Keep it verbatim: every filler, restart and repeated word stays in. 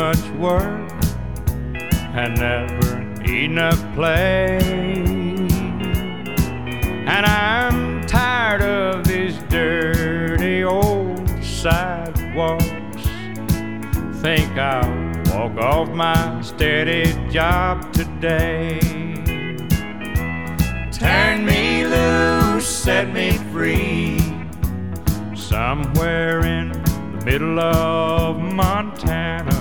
much work and never enough play. And I'm tired of these dirty old sidewalks. Think I'll walk off my steady job today. Turn me loose, set me free, somewhere in the middle of Montana.